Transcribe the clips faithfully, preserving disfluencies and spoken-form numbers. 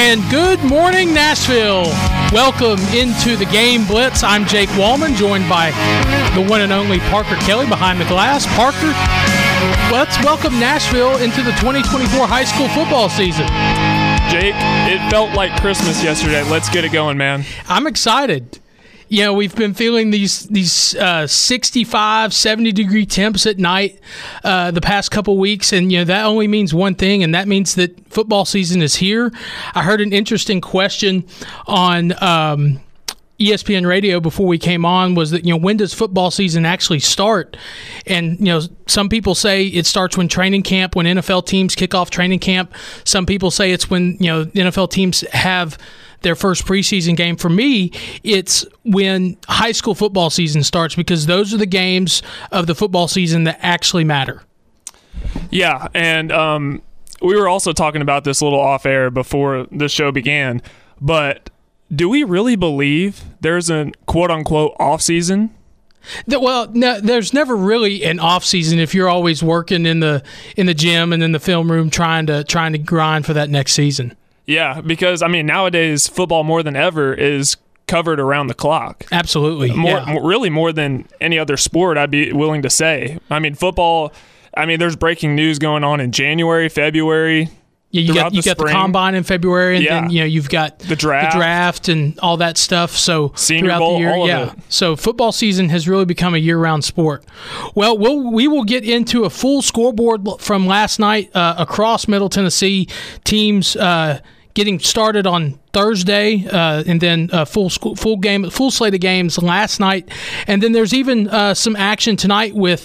And good morning, Nashville. Welcome into the Game Blitz. I'm Jake Wallman, joined by the one and only Parker Kelly behind the glass. Parker, let's welcome Nashville into the twenty twenty-four high school football season. Jake, it felt like Christmas yesterday. Let's get it going, man. I'm excited. You know, we've been feeling these these uh, sixty-five, seventy degree temps at night uh, the past couple weeks, and you know that only means one thing, and that means that football season is here. I heard an interesting question on um, E S P N Radio before we came on, was that, you know, when does football season actually start? And, you know, some people say it starts when training camp, when N F L teams kick off training camp. Some people say it's when, you know, N F L teams have their first preseason game. For me, it's when high school football season starts, because those are the games of the football season that actually matter. Yeah, and um, we were also talking about this a little off air before the show began, but do we really believe there's a quote-unquote off-season? Well, no, there's never really an off season if you're always working in the in the gym and in the film room trying to trying to grind for that next season. Yeah, because, I mean, nowadays football more than ever is covered around the clock. Absolutely. More, yeah. more, really more than any other sport, I'd be willing to say. I mean, football, I mean, there's breaking news going on in January, February. Yeah, you got you the got the combine in February, and yeah. then you know you've got the draft, the draft, and all that stuff. So Senior throughout Bowl, the year, all yeah. of it. So football season has really become a year-round sport. Well, we'll we will get into a full scoreboard from last night uh, across Middle Tennessee. Teams uh, getting started on Thursday, uh, and then a full school, full game, full slate of games last night, and then there's even uh, some action tonight with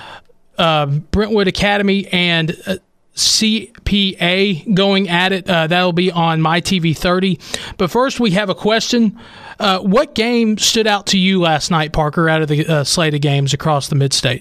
uh, Brentwood Academy and Uh, C P A going at it. Uh, that'll be on My T V thirty. But first, we have a question. Uh, what game stood out to you last night, Parker, out of the uh, slate of games across the Mid-State?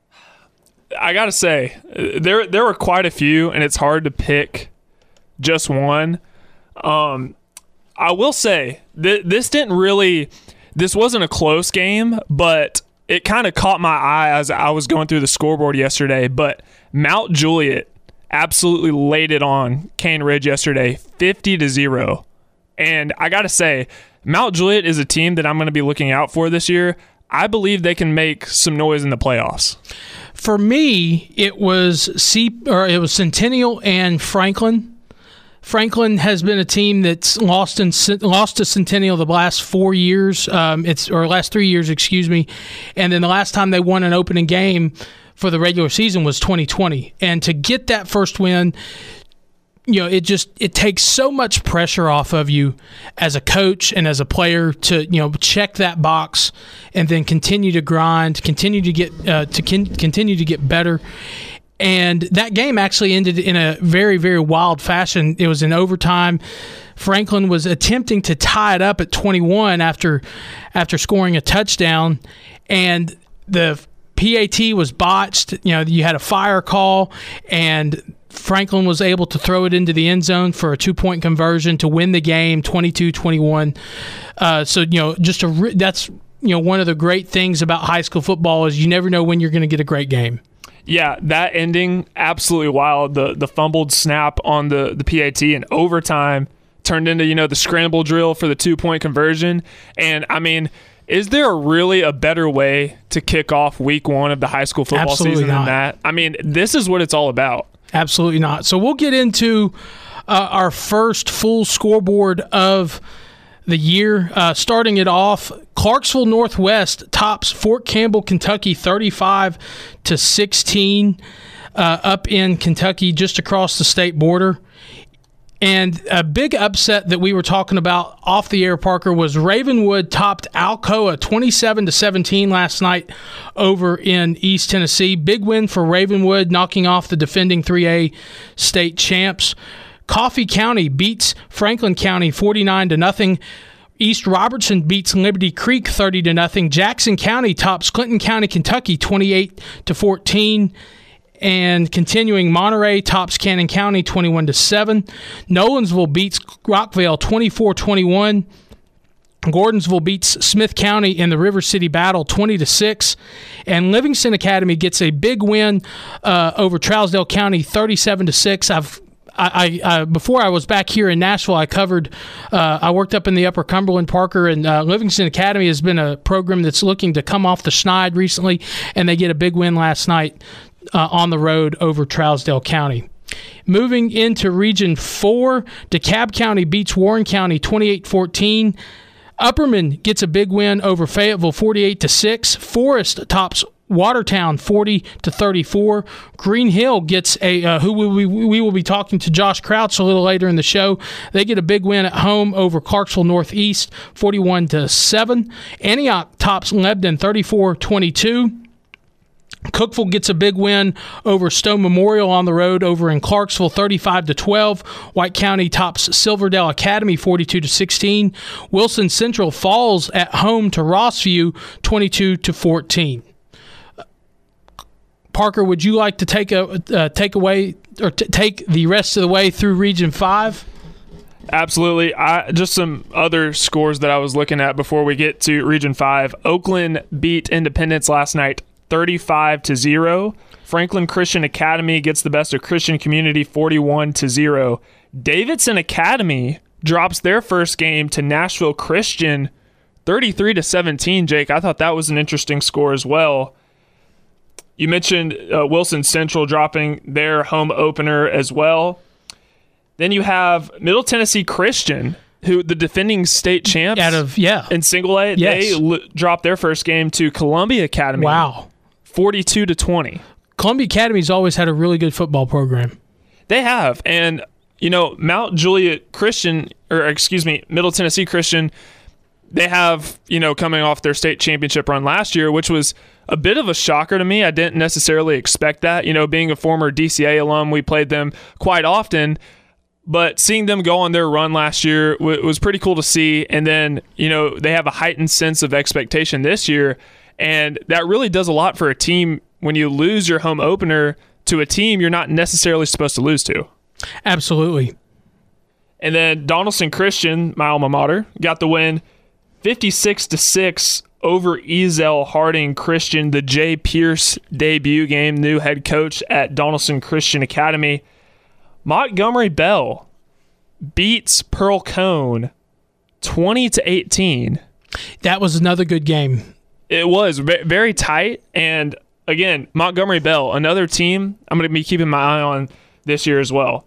I got to say, there there were quite a few, and it's hard to pick just one. Um, I will say, th- this didn't really, this wasn't a close game, but it kind of caught my eye as I was going through the scoreboard yesterday. But Mount Juliet absolutely laid it on Cane Ridge yesterday, fifty to zero. And I got to say, Mount Juliet is a team that I'm going to be looking out for this year. I believe they can make some noise in the playoffs. For me, it was C or it was Centennial and Franklin. Franklin has been a team that's lost in lost to Centennial the last four years, um, it's or last three years, excuse me, and then the last time they won an opening game for the regular season was twenty twenty. And to get that first win, you know, it just it takes so much pressure off of you as a coach and as a player to, you know, check that box and then continue to grind, continue to get uh, to con- continue to get better. And that game actually ended in a very, very wild fashion. It was in overtime. Franklin was attempting to tie it up at twenty-one after after scoring a touchdown, and the P A T was botched. You know, you had a fire call, and Franklin was able to throw it into the end zone for a two-point conversion to win the game, twenty-two twenty-one. Uh, so, you know, just a re- that's you know one of the great things about high school football is you never know when you're going to get a great game. Yeah, that ending, absolutely wild. The the fumbled snap on the, the P A T in overtime turned into, you know, the scramble drill for the two-point conversion. And, I mean, is there really a better way to kick off week one of the high school football Absolutely season not. than that? I mean, this is what it's all about. Absolutely not. So we'll get into uh, our first full scoreboard of the year. Uh, starting it off, Clarksville Northwest tops Fort Campbell, Kentucky, thirty-five to sixteen, uh, up in Kentucky, just across the state border. And a big upset that we were talking about off the air, Parker, was Ravenwood topped Alcoa twenty-seven to seventeen last night over in East Tennessee. Big win for Ravenwood, knocking off the defending three A state champs. Coffee County beats Franklin County forty-nine to nothing. East Robertson beats Liberty Creek thirty to nothing. Jackson County tops Clinton County, Kentucky twenty-eight to fourteen. And continuing, Monterey tops Cannon County twenty-one to seven. Nolensville beats Rockvale twenty-four twenty-one. Gordonsville beats Smith County in the River City Battle twenty to six. And Livingston Academy gets a big win uh, over Trousdale County thirty-seven to six. I've I, I, before I was back here in Nashville, I covered, uh, I worked up in the Upper Cumberland, Parker, and uh, Livingston Academy has been a program that's looking to come off the schneid recently, and they get a big win last night uh, on the road over Trousdale County. Moving into Region four, DeKalb County beats Warren County twenty-eight fourteen. Upperman gets a big win over Fayetteville forty-eight to six. Forest tops Watertown forty to thirty-four. Green Hill gets a uh, who we, we will be talking to Josh Crouch a little later in the show. They get a big win at home over Clarksville Northeast forty-one to seven. Antioch tops Lebanon thirty-four twenty-two. Cookeville gets a big win over Stone Memorial on the road over in Clarksville thirty-five to twelve. White County tops Silverdale Academy forty-two to sixteen. Wilson Central falls at home to Rossview twenty-two to fourteen. Parker, would you like to take a uh, take away or t- take the rest of the way through Region Five? Absolutely. I just some other scores that I was looking at before we get to Region Five. Oakland beat Independence last night, thirty-five to zero. Franklin Christian Academy gets the best of Christian Community, forty-one to zero. Davidson Academy drops their first game to Nashville Christian, thirty-three to seventeen. Jake, I thought that was an interesting score as well. You mentioned uh, Wilson Central dropping their home opener as well. Then you have Middle Tennessee Christian, who the defending state champs out of yeah in single A. Yes. They l- dropped their first game to Columbia Academy. Wow, forty-two to twenty. Columbia Academy's always had a really good football program. They have, and you know Mount Juliet Christian, or excuse me, Middle Tennessee Christian. They have, you know, coming off their state championship run last year, which was a bit of a shocker to me. I didn't necessarily expect that. You know, being a former D C A alum, we played them quite often. But seeing them go on their run last year w- was pretty cool to see. And then, you know, they have a heightened sense of expectation this year. And that really does a lot for a team when you lose your home opener to a team you're not necessarily supposed to lose to. Absolutely. And then Donaldson Christian, my alma mater, got the win fifty-six to six over Ezell Harding Christian, the Jay Pierce debut game, new head coach at Donaldson Christian Academy. Montgomery Bell beats Pearl Cone twenty to eighteen. That was another good game. It was very tight. And again, Montgomery Bell, another team I'm going to be keeping my eye on this year as well.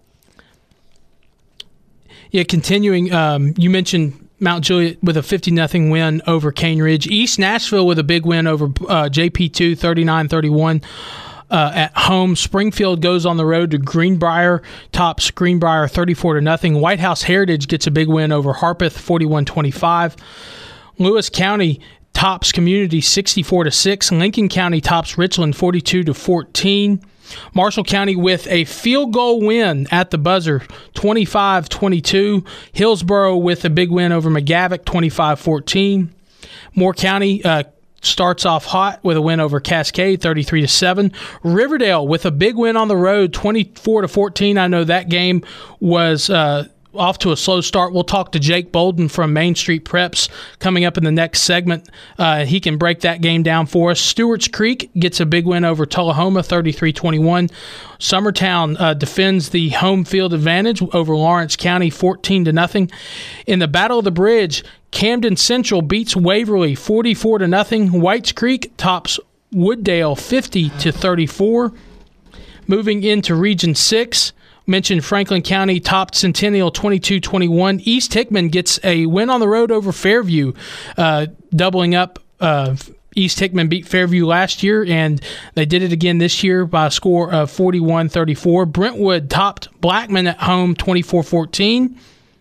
Yeah, continuing, um, you mentioned Mount Juliet with a fifty nothing win over Cane Ridge. East Nashville with a big win over uh, J P two, thirty-nine thirty-one. Uh, at home, Springfield goes on the road to Greenbrier, tops Greenbrier thirty-four to nothing. White House Heritage gets a big win over Harpeth, forty-one twenty-five. Lewis County tops Community sixty-four to six. Lincoln County tops Richland forty-two to fourteen. Marshall County with a field goal win at the buzzer, twenty-five twenty-two. Hillsboro with a big win over McGavock, twenty-five fourteen. Moore County uh, starts off hot with a win over Cascade, thirty-three to seven. Riverdale with a big win on the road, twenty-four to fourteen. I know that game was uh, off to a slow start. We'll talk to Jake Bolden from Main Street Preps coming up in the next segment. Uh, he can break that game down for us. Stewart's Creek gets a big win over Tullahoma, thirty-three twenty-one. Summertown uh, defends the home field advantage over Lawrence County, fourteen to nothing. In the Battle of the Bridge, Camden Central beats Waverly, forty-four to nothing. Whites Creek tops Wooddale, fifty to thirty-four. Moving into Region six, mentioned Franklin County topped Centennial twenty-two twenty-one. East Hickman gets a win on the road over Fairview, uh, doubling up. Uh, East Hickman beat Fairview last year, and they did it again this year by a score of forty-one thirty-four. Brentwood topped Blackman at home twenty-four fourteen.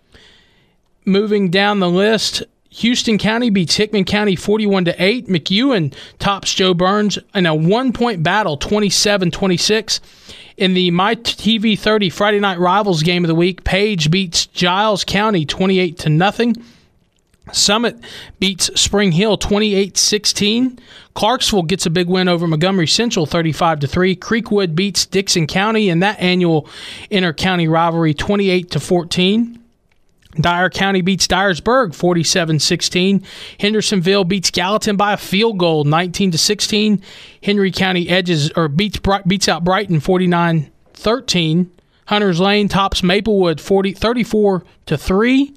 Moving down the list, Houston County beats Hickman County forty-one to eight. McEwen tops Joe Burns in a one-point battle, twenty-seven twenty-six. In the My T V thirty Friday Night Rivals game of the week, Page beats Giles County twenty-eight to nothing. Summit beats Spring Hill twenty-eight sixteen. Clarksville gets a big win over Montgomery Central thirty-five to three. Creekwood beats Dixon County in that annual inter-county rivalry twenty-eight to fourteen. Dyer County beats Dyersburg forty-seven sixteen. Hendersonville beats Gallatin by a field goal nineteen to sixteen. Henry County edges or beats beats out Brighton forty-nine thirteen. Hunters Lane tops Maplewood forty, thirty-four to three.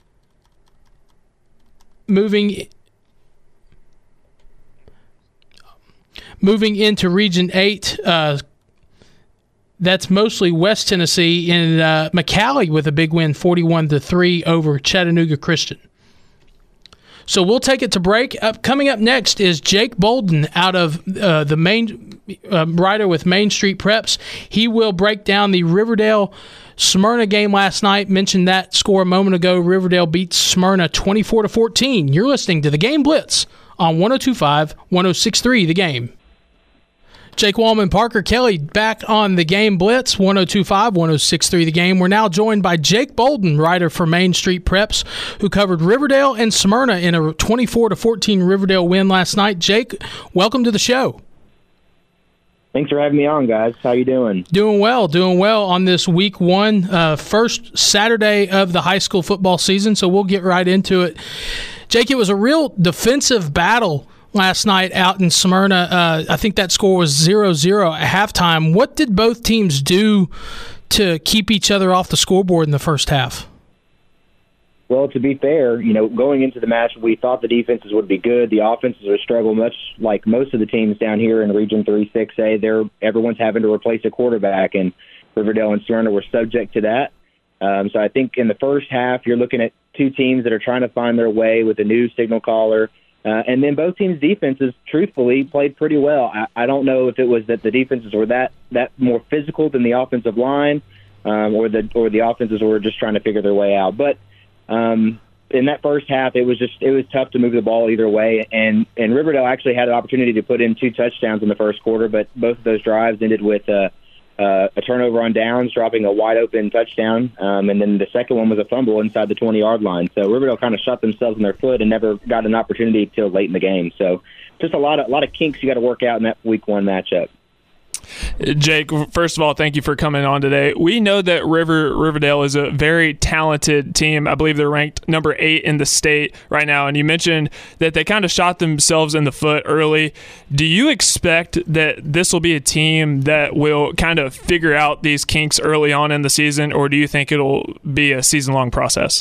Moving moving into Region eight, uh, that's mostly West Tennessee, and uh, McCallie with a big win, forty-one to three over Chattanooga Christian. So we'll take it to break. Up, coming up next is Jake Bolden out of uh, the main uh, writer with Main Street Preps. He will break down the Riverdale Smyrna game last night. Mentioned that score a moment ago. Riverdale beats Smyrna twenty-four to fourteen. You're listening to the Game Blitz on one oh two point five, one oh six point three The Game. Jake Wallman, Parker Kelly back on the Game Blitz, one oh two point five, one oh six point three The Game. We're now joined by Jake Bolden, writer for Main Street Preps, who covered Riverdale and Smyrna in a twenty-four to fourteen Riverdale win last night. Jake, welcome to the show. Thanks for having me on, guys. How you doing? Doing well, doing well on this week one, uh, first Saturday of the high school football season, so we'll get right into it. Jake, it was a real defensive battle last night out in Smyrna. Uh, I think that score was zero zero at halftime. What did both teams do to keep each other off the scoreboard in the first half? Well, to be fair, you know, going into the match, we thought the defenses would be good. The offenses are struggling, much like most of the teams down here in Region three six A. They're everyone's having to replace a quarterback, and Riverdale and Smyrna were subject to that. Um, so I think in the first half, you're looking at two teams that are trying to find their way with a new signal caller. Uh, and then both teams' defenses, truthfully, played pretty well. I, I don't know if it was that the defenses were that that more physical than the offensive line, um, or the or the offenses were just trying to figure their way out. But um, in that first half, it was just it was tough to move the ball either way. And and Riverdale actually had an opportunity to put in two touchdowns in the first quarter, but both of those drives ended with uh, uh, a turnover on downs, dropping a wide open touchdown, um, and then the second one was a fumble inside the twenty-yard line. So Riverdale kind of shot themselves in their foot and never got an opportunity till late in the game. So just a lot of a lot of kinks you got to work out in that week one matchup. Jake, first of all, thank you for coming on today. We know that River Riverdale is a very talented team. I believe they're ranked number eight in the state right now, and you mentioned that they kind of shot themselves in the foot early. Do you expect that this will be a team that will kind of figure out these kinks early on in the season, or do you think it'll be a season-long process?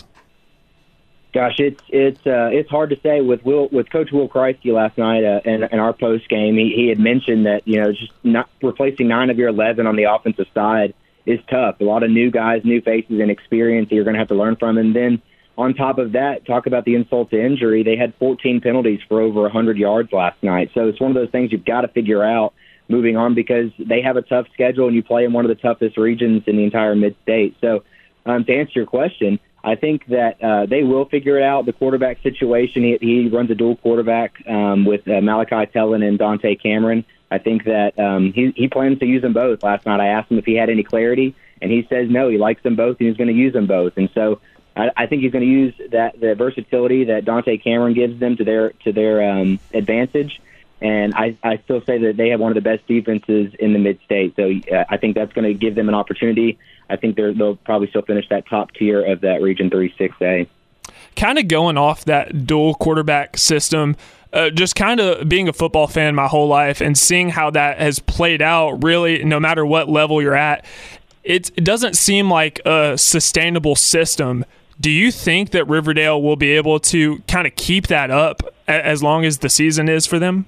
Gosh, it's it's uh, it's hard to say. With Will with Coach Will Kreisky last night uh, in, in our post game, he, he had mentioned that you know just not replacing nine of your eleven on the offensive side is tough. A lot of new guys, new faces, and experience that you're going to have to learn from. And then on top of that, talk about the insult to injury. They had fourteen penalties for over one hundred yards last night. So it's one of those things you've got to figure out moving on, because they have a tough schedule and you play in one of the toughest regions in the entire mid-state. So um, to answer your question, I think that uh, they will figure it out. The quarterback situation, he, he runs a dual quarterback um, with uh, Malachi Tellin and Dante Cameron. I think that um, he, he plans to use them both. Last night I asked him if he had any clarity, and he says no, he likes them both, and he's going to use them both. And so I, I think he's going to use that the versatility that Dante Cameron gives them to their to their um, advantage. And I, I still say that they have one of the best defenses in the mid-state. So uh, I think that's going to give them an opportunity. I think they're, they'll probably still finish that top tier of that Region three six A. Kind of going off that dual quarterback system, uh, just kind of being a football fan my whole life and seeing how that has played out, really, no matter what level you're at, it, it doesn't seem like a sustainable system. Do you think that Riverdale will be able to kind of keep that up as long as the season is for them?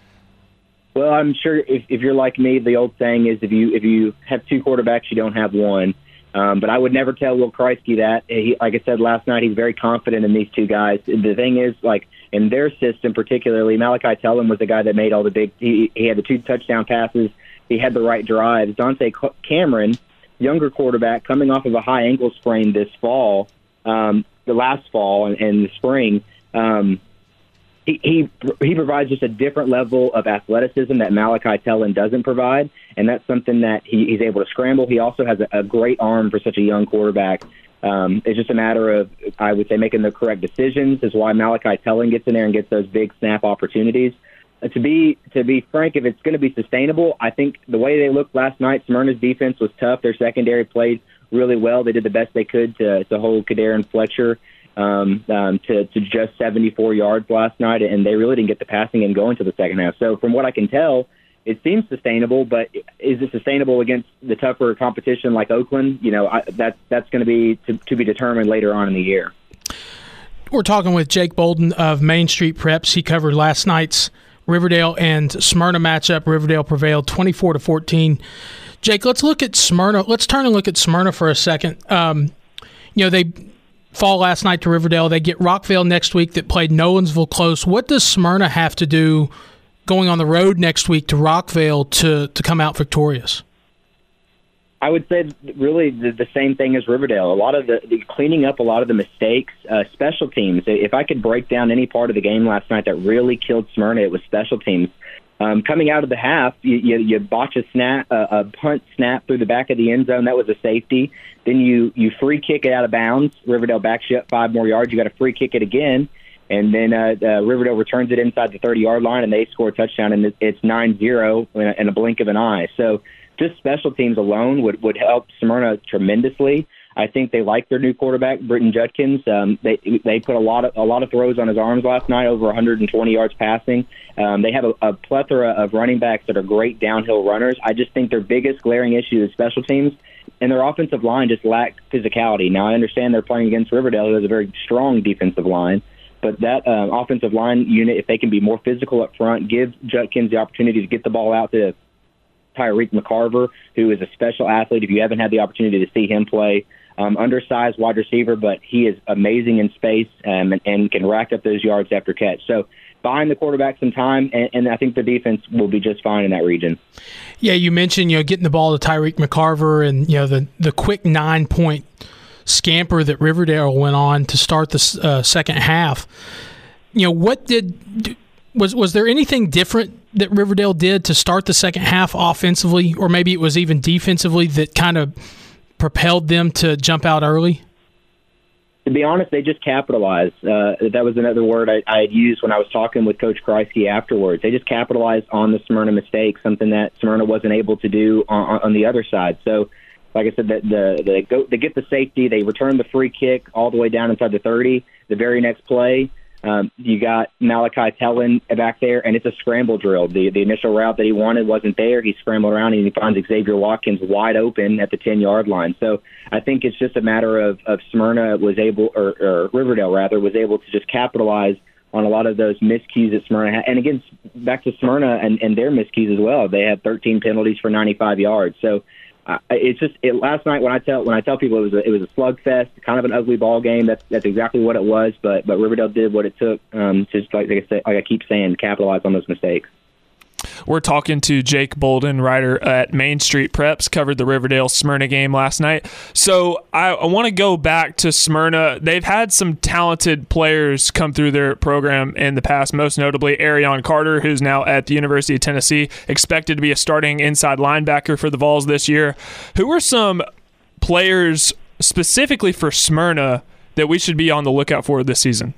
Well, I'm sure if, if you're like me, the old saying is if you if you have two quarterbacks, you don't have one. Um, but I would never tell Will Kreisky that. He, like I said last night, he's very confident in these two guys. The thing is, like in their system particularly, Malachi Tellin was the guy that made all the big he, – he had the two touchdown passes. He had the right drives. Dante Cameron, younger quarterback, coming off of a high ankle sprain this fall, um, the last fall and, and the spring, um, He, he he provides just a different level of athleticism that Malachi Tellin doesn't provide, and that's something that he, he's able to scramble. He also has a, a great arm for such a young quarterback. Um, it's just a matter of, I would say, making the correct decisions is why Malachi Tellin gets in there and gets those big snap opportunities. Uh, to be to be frank, if it's going to be sustainable, I think the way they looked last night, Smyrna's defense was tough. Their secondary played really well. They did the best they could to, to hold Kadarian Fletcher Um, um, to, to just seventy-four yards last night, and they really didn't get the passing and going to the second half. So from what I can tell, it seems sustainable, but is it sustainable against the tougher competition like Oakland? You know, I, that, that's going to be to, to be determined later on in the year. We're talking with Jake Bolden of Main Street Preps. He covered last night's Riverdale and Smyrna matchup. Riverdale prevailed twenty-four to fourteen. Jake, let's look at Smyrna. Let's turn and look at Smyrna for a second. Um, you know, they fall last night to Riverdale. They get Rockvale next week that played Nolensville close. What does Smyrna have to do going on the road next week to Rockvale to, to come out victorious? I would say really the, the same thing as Riverdale. A lot of the, the cleaning up a lot of the mistakes, uh, special teams. If I could break down any part of the game last night that really killed Smyrna, it was special teams. Um, coming out of the half, you, you, you botch a snap, uh, a punt snap through the back of the end zone. That was a safety. Then you, you free kick it out of bounds. Riverdale backs you up five more yards. You got to free kick it again. And then uh, uh, Riverdale returns it inside the thirty-yard line, and they score a touchdown, and it's nine zero in a, in a blink of an eye. So just special teams alone would, would help Smyrna tremendously. I think they like their new quarterback, Britton Judkins. Um, they they put a lot of a lot of throws on his arms last night, over one hundred twenty yards passing. Um, they have a, a plethora of running backs that are great downhill runners. I just think their biggest glaring issue is special teams, and their offensive line just lacked physicality. Now, I understand they're playing against Riverdale, who has a very strong defensive line, but that uh, offensive line unit, if they can be more physical up front, give Judkins the opportunity to get the ball out to Tyreek McCarver, who is a special athlete. If you haven't had the opportunity to see him play, um, undersized wide receiver, but he is amazing in space um, and, and can rack up those yards after catch. So behind the quarterback some time, and, and I think the defense will be just fine in that region. Yeah, you mentioned you know getting the ball to Tyreek McCarver and you know the the quick nine point scamper that Riverdale went on to start the uh, second half. You know what did was was there anything different that Riverdale did to start the second half offensively, or maybe it was even defensively, that kind of propelled them to jump out early? To be honest, they just capitalized. Uh, that was another word I, I had used when I was talking with Coach Kreisky afterwards. They just capitalized on the Smyrna mistake, something that Smyrna wasn't able to do on, on the other side. So, like I said, the, the, the go, they get the safety, they return the free kick all the way down inside the thirty. The very next play, Um, you got Malachi Tellin back there, and it's a scramble drill. The the initial route that he wanted wasn't there. He scrambled around, and he finds Xavier Watkins wide open at the ten-yard line. So I think it's just a matter of, of Smyrna was able, or, or Riverdale, rather, was able to just capitalize on a lot of those miscues that Smyrna had. And again, back to Smyrna and, and their miscues as well. They had thirteen penalties for ninety-five yards. So Uh, it's just it, last night when I tell when I tell people it was a, it was a slugfest, kind of an ugly ball game. That's that's exactly what it was. But but Riverdale did what it took. Um, just like, like I say, like I keep saying, capitalize on those mistakes. We're talking to Jake Bolden, writer at Main Street Preps, covered the Riverdale-Smyrna game last night. So I, I want to go back to Smyrna. They've had some talented players come through their program in the past, most notably Arion Carter, who's now at the University of Tennessee, expected to be a starting inside linebacker for the Vols this year. Who are some players specifically for Smyrna that we should be on the lookout for this season?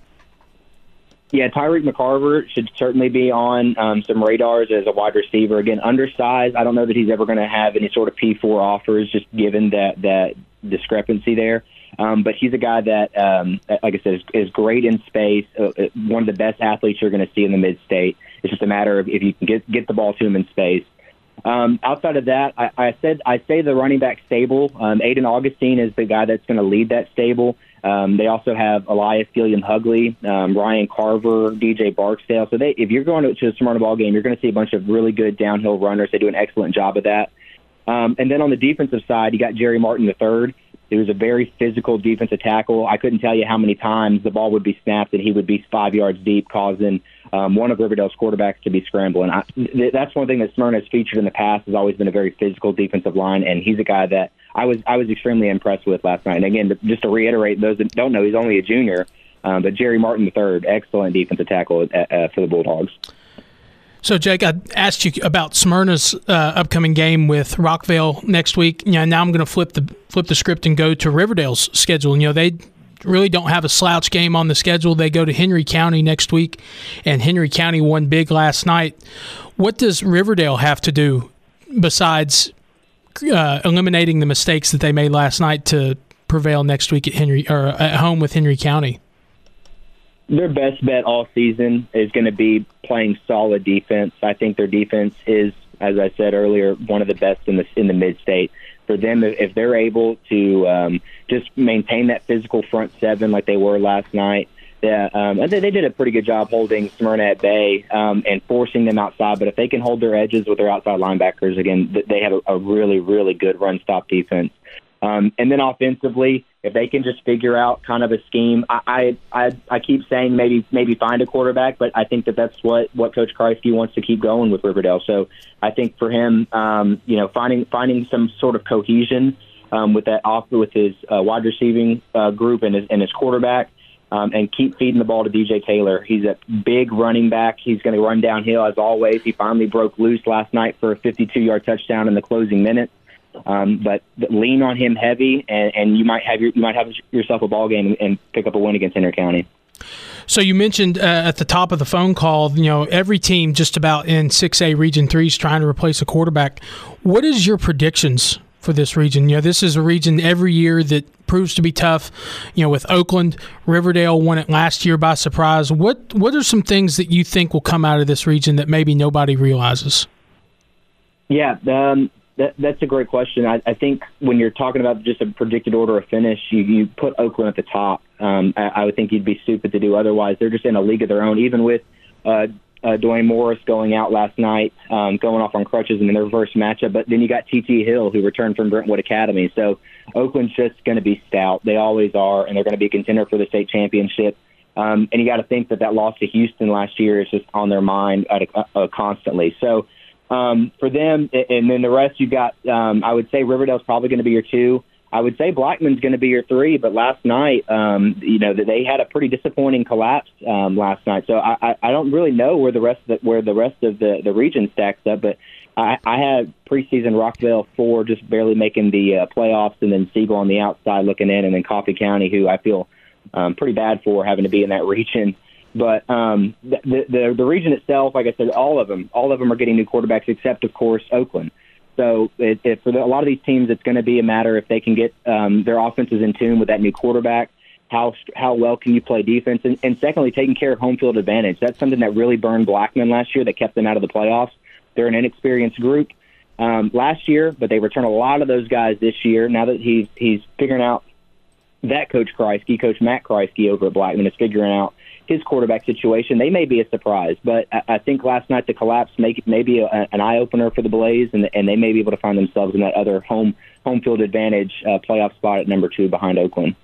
Yeah, Tyreek McCarver should certainly be on um, some radars as a wide receiver. Again, undersized. I don't know that he's ever going to have any sort of P four offers, just given that that discrepancy there. Um, but he's a guy that, um, like I said, is, is great in space. Uh, one of the best athletes you're going to see in the mid-state. It's just a matter of if you can get get the ball to him in space. Um, outside of that, I, I said I say the running back stable. Um, Aiden Augustine is the guy that's going to lead that stable. Um, they also have Elias Gilliam-Hugley, um, Ryan Carver, D J Barksdale. So they, if you're going to, to a Smyrna ball game, you're going to see a bunch of really good downhill runners. They do an excellent job of that. Um, and then on the defensive side, you got Jerry Martin the third. He was a very physical defensive tackle. I couldn't tell you how many times the ball would be snapped and he would be five yards deep, causing um, one of Riverdale's quarterbacks to be scrambling. I, th- that's one thing that Smyrna has featured in the past, has always been a very physical defensive line, and he's a guy that I was I was extremely impressed with last night. And again, just to reiterate, those that don't know, he's only a junior, um, but Jerry Martin the third, excellent defensive tackle uh, uh, for the Bulldogs. So, Jake, I asked you about Smyrna's uh, upcoming game with Rockvale next week. You know, now I'm going to flip the flip the script and go to Riverdale's schedule. You know, they really don't have a slouch game on the schedule. They go to Henry County next week, and Henry County won big last night. What does Riverdale have to do besides uh, eliminating the mistakes that they made last night to prevail next week at Henry or at home with Henry County? Their best bet all season is going to be playing solid defense. I think their defense is as I said earlier, one of the best in the in the mid-state. For them, if they're able to um, just maintain that physical front seven like they were last night, yeah, um, and they, they did a pretty good job holding Smyrna at bay um, and forcing them outside. But if they can hold their edges with their outside linebackers, again, they have a, a really, really good run-stop defense. Um, and then offensively, if they can just figure out kind of a scheme, I I, I, I keep saying maybe maybe find a quarterback, but I think that that's what, what Coach Kreisky wants to keep going with Riverdale. So I think for him, um, you know, finding finding some sort of cohesion um, with that off with his uh, wide receiving uh, group and his, and his quarterback, um, and keep feeding the ball to D J Taylor. He's a big running back. He's going to run downhill as always. He finally broke loose last night for a fifty-two-yard touchdown in the closing minutes. Um, but lean on him heavy, and, and you might have your, you might have yourself a ball game and pick up a win against Henry County. So you mentioned uh, at the top of the phone call, you know, every team just about in six A Region three is trying to replace a quarterback. What is your predictions for this region? You know, this is a region every year that proves to be tough. You know, with Oakland, Riverdale won it last year by surprise. What what are some things that you think will come out of this region that maybe nobody realizes? Yeah, um, that, that's a great question. I, I think when you're talking about just a predicted order of finish, you, you put Oakland at the top. Um, I, I would think you'd be stupid to do otherwise. They're just in a league of their own, even with uh, uh, Dwayne Morris going out last night, um, going off on crutches in their first matchup. But then you got T T Hill, who returned from Brentwood Academy. So Oakland's just going to be stout. They always are, and they're going to be a contender for the state championship. Um, and you got to think that that loss to Houston last year is just on their mind at a, uh, constantly. So um, for them, and then the rest, you got, um, I would say Riverdale's probably going to be your two. I would say Blackman's going to be your three, but last night, um, you know, they had a pretty disappointing collapse um, last night. So I, I don't really know where the rest of the, where the rest of the, the region stacks up, but I, I had preseason Rockville four just barely making the uh, playoffs, and then Siegel on the outside looking in, and then Coffee County, who I feel um, pretty bad for having to be in that region. But um, the, the the region itself, like I said, all of them, all of them are getting new quarterbacks, except of course Oakland. So it, it, for the, a lot of these teams, it's going to be a matter if they can get um, their offenses in tune with that new quarterback. How how well can you play defense? And, and secondly, taking care of home field advantage. That's something that really burned Blackman last year that kept them out of the playoffs. They're an inexperienced group um, last year, but they return a lot of those guys this year. Now that he's he's figuring out that Coach Kreisky, Coach Matt Kreisky over at Blackman is figuring out his quarterback situation, they may be a surprise. But I, I think last night the collapse make, may be a, an eye-opener for the Blaze, and, and they may be able to find themselves in that other home home field advantage uh, playoff spot at number two behind Oakland.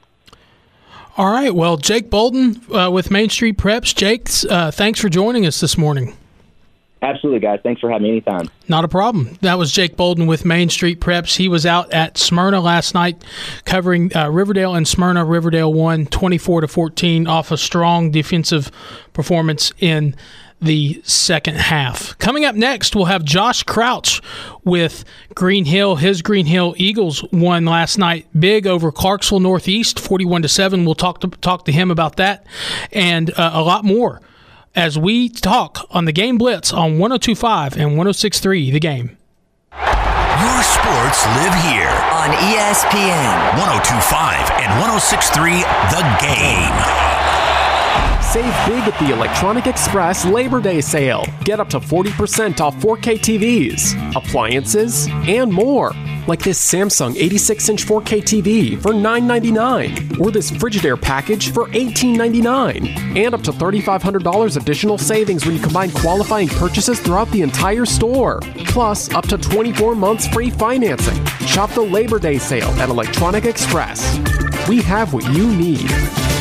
All right. Well, Jake Bolden uh, with Main Street Preps. Jake, uh, thanks for joining us this morning. Absolutely, guys. Thanks for having me anytime. Not a problem. That was Jake Bolden with Main Street Preps. He was out at Smyrna last night covering uh, Riverdale and Smyrna. Riverdale won twenty-four to fourteen off a strong defensive performance in the second half. Coming up next, we'll have Josh Crouch with Green Hill. His Green Hill Eagles won last night big over Clarksville Northeast, forty-one to seven. We'll talk to talk to him about that and uh, a lot more as we talk on the Game Blitz on one oh two point five and one oh six point three The Game. Your sports live here on E S P N one oh two point five and one oh six point three The Game. Save big at the Electronic Express Labor Day sale. Get up to forty percent off four K T Vs, appliances, and more. Like this Samsung eighty-six inch four K T V for nine ninety-nine, or this Frigidaire package for eighteen ninety-nine, and up to thirty-five hundred dollars additional savings when you combine qualifying purchases throughout the entire store. Plus, up to twenty-four months free financing. Shop the Labor Day sale at Electronic Express. We have what you need.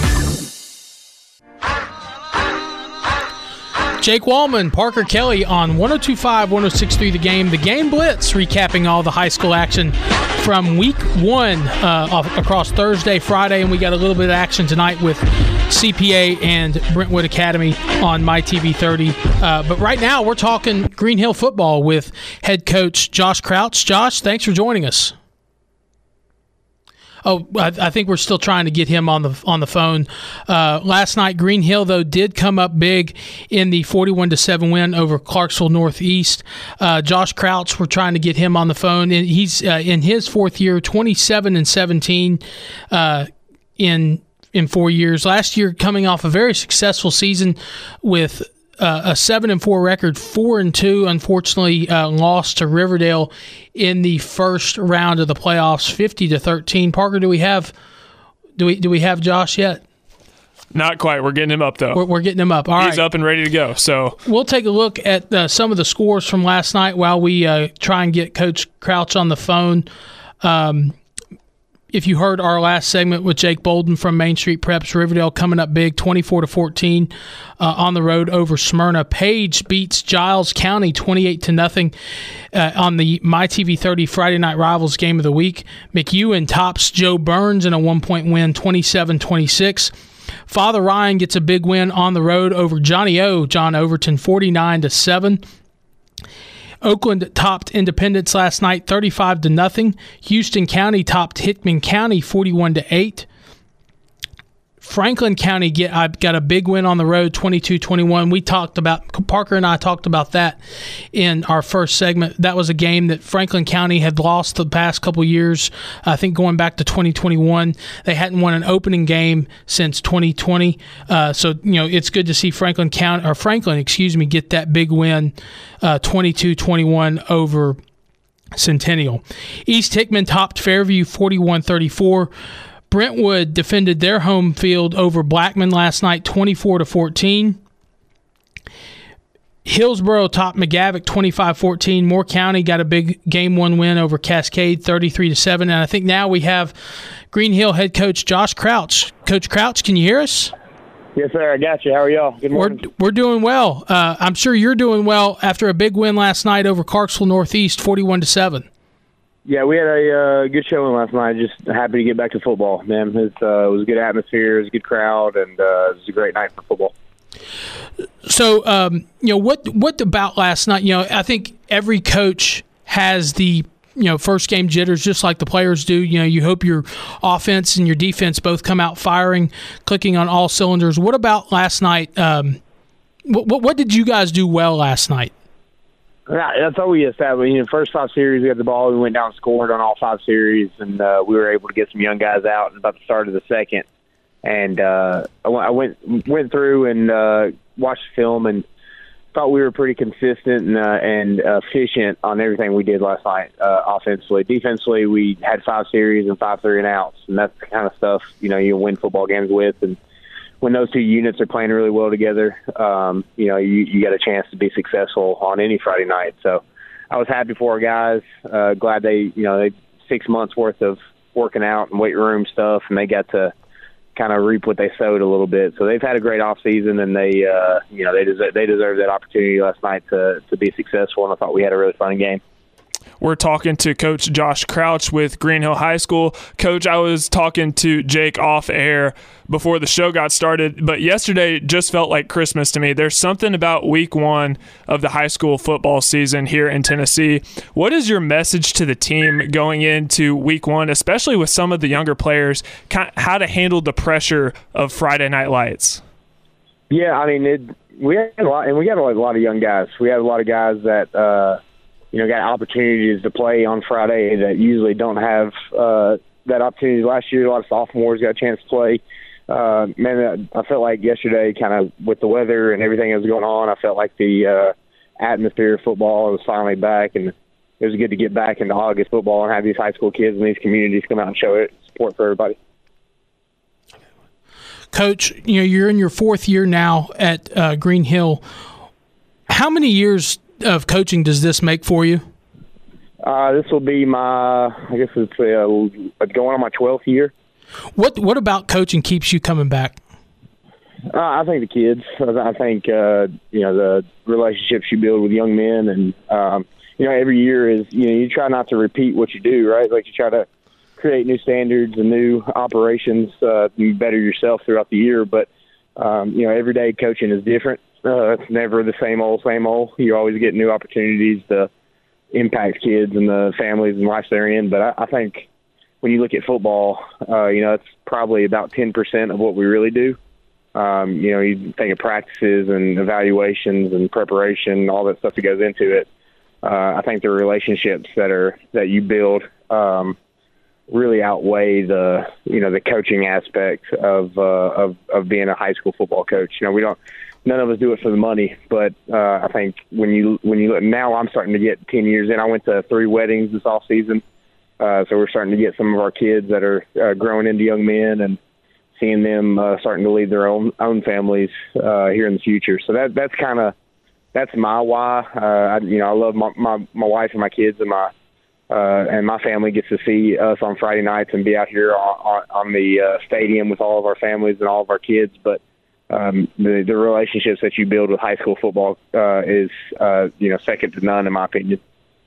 Jake Wallman, Parker Kelly on one oh two point five, one oh six point three The Game. The Game Blitz, recapping all the high school action from week one uh, off, across Thursday, Friday, and we got a little bit of action tonight with C P A and Brentwood Academy on My T V thirty. Uh, but right now, we're talking Green Hill football with head coach Josh Crouch. Josh, thanks for joining us. Oh, I, I think we're still trying to get him on the on the phone. Uh, last night, Green Hill, though, did come up big in the forty-one to seven win over Clarksville Northeast. Uh, Josh Crouch, we're trying to get him on the phone. And he's uh, in his fourth year, twenty-seven and seventeen uh, in in four years. Last year, coming off a very successful season with uh, a seven and four record, four and two. Unfortunately, uh, lost to Riverdale in the first round of the playoffs, fifty to thirteen. Parker, do we have do we do we have Josh yet? Not quite. We're getting him up though. We're, we're getting him up. All He's right. up and ready to go. So we'll take a look at uh, some of the scores from last night while we uh, try and get Coach Crouch on the phone. Um, If you heard our last segment with Jake Bolden from Main Street Preps, Riverdale coming up big, twenty-four to fourteen uh, on the road over Smyrna. Page beats Giles County twenty-eight to nothing uh, on the My T V thirty Friday Night Rivals game of the week. McEwen tops Joe Burns in a one-point win, twenty-seven twenty-six. Father Ryan gets a big win on the road over Johnny O, John Overton, forty-nine to seven. Oakland topped Independence last night, thirty-five to nothing. Houston County topped Hickman County, forty-one to eight. Franklin County get I got a big win on the road, twenty-two twenty-one. We talked about Parker and I talked about that in our first segment. That was a game that Franklin County had lost the past couple years. I think going back to twenty twenty-one, they hadn't won an opening game since twenty twenty. Uh, so you know it's good to see Franklin County or Franklin, excuse me, get that big win, uh, twenty-two twenty-one over Centennial. East Hickman topped Fairview, forty-one thirty-four. Brentwood defended their home field over Blackman last night, twenty-four to fourteen. Hillsboro topped McGavock, twenty-five fourteen. Moore County got a big game one win over Cascade, thirty-three to seven. And I think now we have Green Hill head coach Josh Crouch. Coach Crouch, can you hear us? Yes, sir. I got you. How are y'all? Good morning. We're, we're doing well. Uh, I'm sure you're doing well after a big win last night over Clarksville Northeast, forty-one to seven. Yeah, we had a uh, good showing last night. Just happy to get back to football, man. It's, uh, it was a good atmosphere, it was a good crowd, and uh, it was a great night for football. So, um, you know, what what about last night? You know, I think every coach has the you know first game jitters, just like the players do. You know, you hope your offense and your defense both come out firing, clicking on all cylinders. What about last night? Um, what, what what did you guys do well last night? Yeah, that's all we established. You know, first five series, we had the ball. We went down and scored on all five series, and uh, we were able to get some young guys out about the start of the second. And uh, I went went through and uh, watched the film and thought we were pretty consistent and, uh, and efficient on everything we did last night uh, offensively. Defensively, we had five series and five three and outs, and that's the kind of stuff you know you win football games with. And when those two units are playing really well together, um, you know, you, you got a chance to be successful on any Friday night. So I was happy for our guys. Uh, glad they, you know, they six months worth of working out and weight room stuff, and they got to kind of reap what they sowed a little bit. So they've had a great off season, and they, uh, you know, they deserve, they deserve that opportunity last night to, to be successful. And I thought we had a really fun game. We're talking to Coach Josh Crouch with Green Hill High School. Coach, I was talking to Jake off air before the show got started, but yesterday just felt like Christmas to me. There's something about week one of the high school football season here in Tennessee. What is your message to the team going into week one, especially with some of the younger players, how to handle the pressure of Friday Night Lights? Yeah, I mean, it, we had a lot, and we got a lot of young guys. We had a lot of guys that, uh, you know, got opportunities to play on Friday that usually don't have uh, that opportunity. Last year, a lot of sophomores got a chance to play. Uh, man, I felt like yesterday, kind of with the weather and everything that was going on, I felt like the uh, atmosphere of football was finally back, and it was good to get back into August football and have these high school kids in these communities come out and show it, support for everybody. Coach, you know, you're in your fourth year now at uh, Green Hill. How many years of coaching does this make for you? Uh, this will be my, I guess it's uh, going on my twelfth year. What What about coaching keeps you coming back? Uh, I think the kids. I think uh, you know the relationships you build with young men, and um, you know every year is you know you try not to repeat what you do, right? Like you try to create new standards and new operations, uh, you better yourself throughout the year. But um, you know every day coaching is different. Uh, it's never the same old, same old. You always get new opportunities to impact kids and the families and lives they're in. But I, I think when you look at football, uh, you know, it's probably about ten percent of what we really do. Um, you know, you think of practices and evaluations and preparation, all that stuff that goes into it. Uh, I think the relationships that are that you build, um, really outweigh the you know the coaching aspect of uh, of of being a high school football coach. You know, we don't none of us do it for the money, but uh, I think when you when you now I'm starting to get ten years in. I went to three weddings this off season, uh, so we're starting to get some of our kids that are uh, growing into young men and seeing them uh, starting to lead their own own families uh, here in the future. So that that's kind of that's my why. Uh, I, you know, I love my, my my wife and my kids and my uh, and my family gets to see us on Friday nights and be out here on, on, on the uh, stadium with all of our families and all of our kids. But um, the the relationships that you build with high school football uh, is uh, you know second to none in my opinion.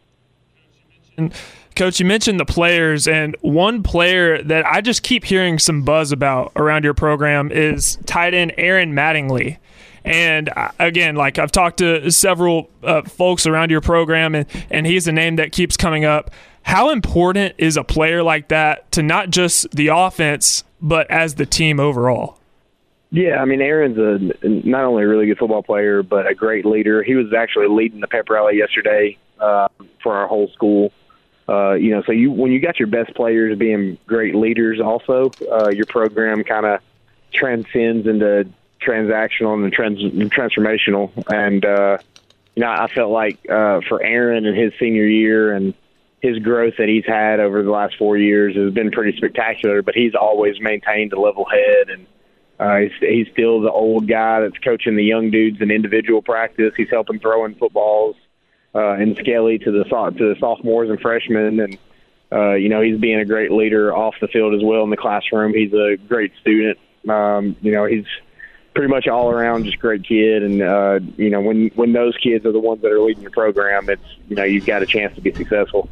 And Coach, you mentioned the players, and one player that I just keep hearing some buzz about around your program is tight end Aaron Mattingly. And again, like I've talked to several uh, folks around your program, and, and he's a name that keeps coming up. How important is a player like that to not just the offense, but as the team overall? Yeah, I mean, Aaron's a, not only a really good football player, but a great leader. He was actually leading the pep rally yesterday uh, for our whole school. Uh, you know, so you when you got your best players being great leaders also, uh, your program kind of transcends into transactional and trans- transformational. And, uh, you know, I felt like uh, for Aaron and his senior year and his growth that he's had over the last four years has been pretty spectacular, but he's always maintained a level head. And uh, he's, he's still the old guy that's coaching the young dudes in individual practice. He's helping throw in footballs. Uh, and Skelly to the to the sophomores and freshmen, and uh, you know he's being a great leader off the field as well in the classroom. He's a great student. Um, you know he's pretty much all around just great kid, and uh, you know when when those kids are the ones that are leading your program, it's you know you've got a chance to be successful.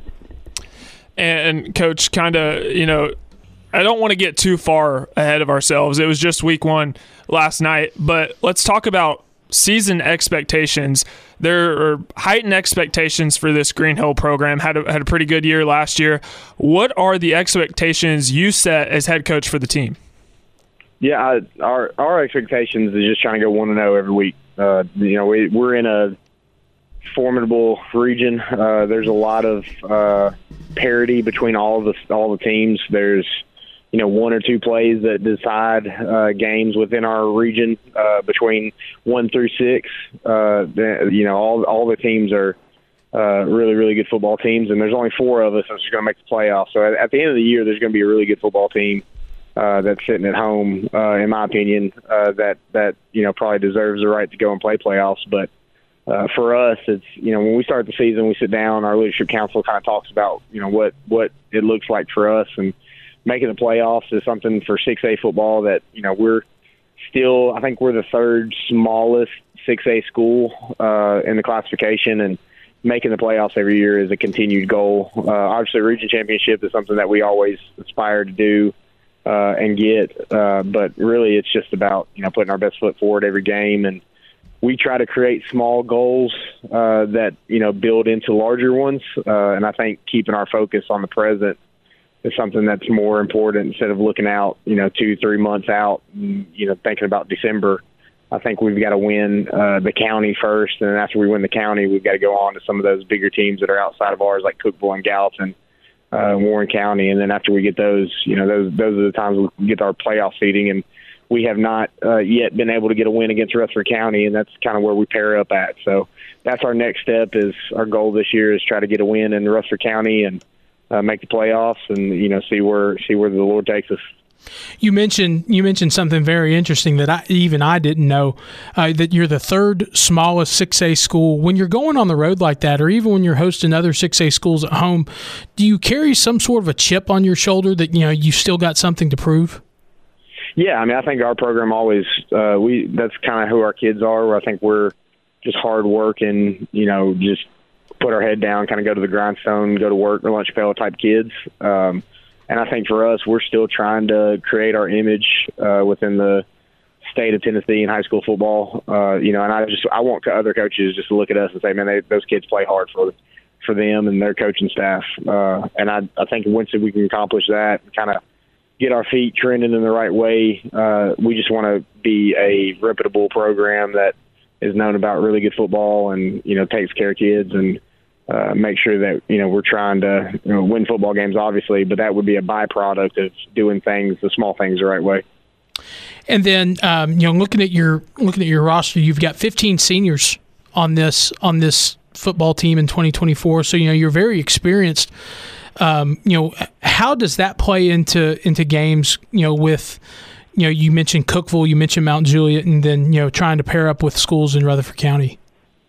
And Coach, kind of you know. I don't want to get too far ahead of ourselves. It was just week one last night, but let's talk about season expectations. There are heightened expectations for this Green Hill program. Had a, had a pretty good year last year. What are the expectations you set as head coach for the team? Yeah, I, our our expectations is just trying to go one and zero every week. Uh, you know, we, we're in a formidable region. Uh, there's a lot of uh, parity between all of the all the teams. There's you know, one or two plays that decide uh, games within our region uh, between one through six. Uh, the, you know, all all the teams are uh, really, really good football teams, and there's only four of us that's going to make the playoffs. So at, at the end of the year, there's going to be a really good football team uh, that's sitting at home, uh, in my opinion, uh, that, that, you know, probably deserves the right to go and play playoffs. But uh, for us, it's, you know, when we start the season, we sit down, our leadership council kind of talks about, you know, what, what it looks like for us, and making the playoffs is something for six A football that, you know, we're still, I think we're the third smallest six A school uh, in the classification, and making the playoffs every year is a continued goal. Uh, obviously, region championship is something that we always aspire to do uh, and get, uh, but really it's just about, you know, putting our best foot forward every game, and we try to create small goals uh, that, you know, build into larger ones, uh, and I think keeping our focus on the present is something that's more important instead of looking out, you know, two, three months out, and, you know, thinking about December. I think we've got to win uh, the county first, and then after we win the county, we've got to go on to some of those bigger teams that are outside of ours, like Cookeville and Gallatin, uh, Warren County. And then after we get those, you know, those those are the times we get our playoff seeding. And we have not uh, yet been able to get a win against Rutherford County, and that's kind of where we pair up at. So that's our next step. Is our goal this year is try to get a win in Rutherford County and Uh, make the playoffs, and you know, see where see where the Lord takes us. You mentioned you mentioned something very interesting that I, even I didn't know, uh, that you're the third smallest six A school. When you're going on the road like that, or even when you're hosting other six A schools at home, do you carry some sort of a chip on your shoulder that, you know, you still got something to prove? Yeah, I mean, I think our program always uh, we that's kind of who our kids are. Where I think we're just hard work and, you know, just put our head down, kind of go to the grindstone, go to work, the lunch pail type kids. Um, and I think for us, we're still trying to create our image uh, within the state of Tennessee in high school football. Uh, you know, and I just I want other coaches just to look at us and say, man, they, those kids play hard for for them and their coaching staff. Uh, and I, I think once we can accomplish that, and kind of get our feet trending in the right way, uh, we just want to be a reputable program that is known about really good football and, you know, takes care of kids. And uh, make sure that, you know, we're trying to you know, win football games, obviously, but that would be a byproduct of doing things, the small things the right way. And then, um, you know, looking at your looking at your roster, you've got fifteen seniors on this on this football team in twenty twenty-four. So, you know, you're very experienced. Um, you know, how does that play into into games? You know, with you know, you mentioned Cookeville, you mentioned Mount Juliet, and then you know, trying to pair up with schools in Rutherford County.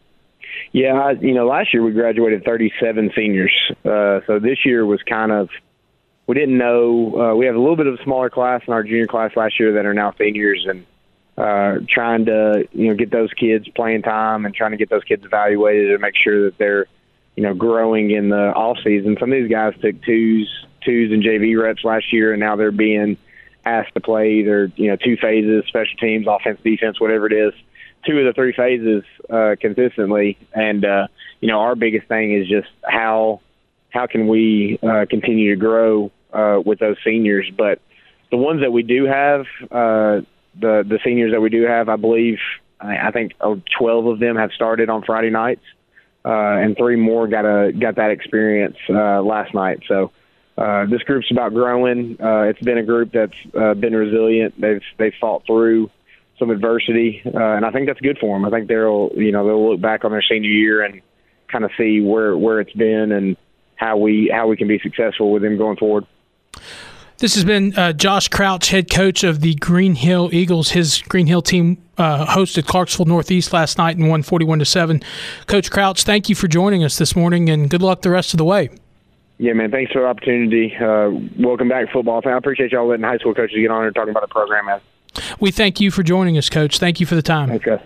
Yeah, you know, last year we graduated thirty-seven seniors. Uh, so this year was kind of, we didn't know, uh, we have a little bit of a smaller class in our junior class last year that are now seniors, and uh, trying to, you know, get those kids playing time and trying to get those kids evaluated and make sure that they're, you know, growing in the off season. Some of these guys took twos, twos and J V reps last year, and now they're being asked to play either, you know, two phases, special teams, offense, defense, whatever it is, two of the three phases uh, consistently. And, uh, you know, our biggest thing is just how how can we uh, continue to grow uh, with those seniors. But the ones that we do have, uh, the the seniors that we do have, I believe, I, I think oh, twelve of them have started on Friday nights, uh, and three more got a got that experience uh, last night. So uh, this group's about growing. Uh, it's been a group that's uh, been resilient. They've they've fought through some adversity, uh, and I think that's good for them. I think they'll, you know, they'll look back on their senior year and kind of see where, where it's been and how we how we can be successful with them going forward. This has been uh, Josh Crouch, head coach of the Green Hill Eagles. His Green Hill team uh, hosted Clarksville Northeast last night and won forty-one to seven. Coach Crouch, thank you for joining us this morning, and good luck the rest of the way. Yeah, man, thanks for the opportunity. Uh, welcome back, football fan. I appreciate y'all letting high school coaches get on here and talking about the program, man. We thank you for joining us, Coach. Thank you for the time. Thanks, guys.